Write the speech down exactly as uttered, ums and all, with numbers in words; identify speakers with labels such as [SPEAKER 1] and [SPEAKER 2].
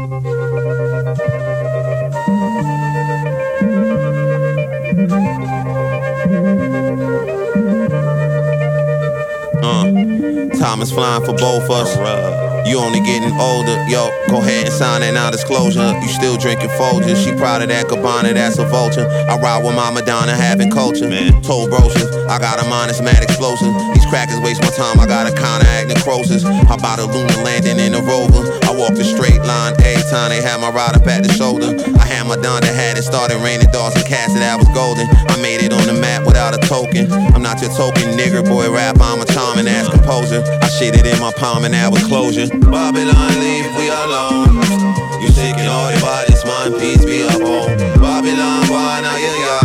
[SPEAKER 1] Uh, time is flying for both us. You only getting older, yo. Go ahead and sign that non-disclosure. You still drinking Folgers. She proud of that Cabana, that's a vulture. I ride with my Madonna, having culture. Man, told brochures, I got a minus mad explosive. These crackers waste my time, I got a kinda act necrosis. How about a lunar landing in a rover? I walk the straight line every time they had my ride up at the shoulder. I had my Donda hat, it started raining dogs and cats, that was golden. I made it on the map without a token. I'm not your token nigger, boy rap, I'm a charming ass composer. I shit it in my palm and that was closure. Babylon, leave we alone. You sick and all your bodies, mind, peace be upon. Babylon, why now you got